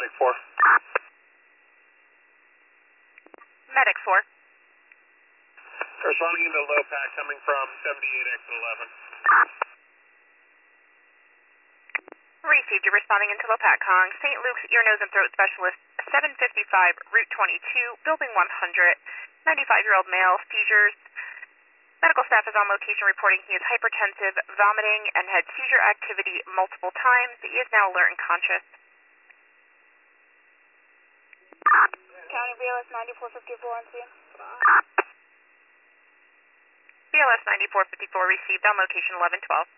Medic 4. Medic 4. Responding into low pack coming from 78 exit 11. Received. You're responding into low pack Kong. St. Luke's ear, nose, and throat specialist, 755, Route 22, Building 100, 95-year-old male, seizures. Medical staff is on location reporting he is hypertensive, vomiting, and had seizure activity multiple times. He is now alert and conscious. County BLS 9454 on scene. BLS 9454 received on location 1112.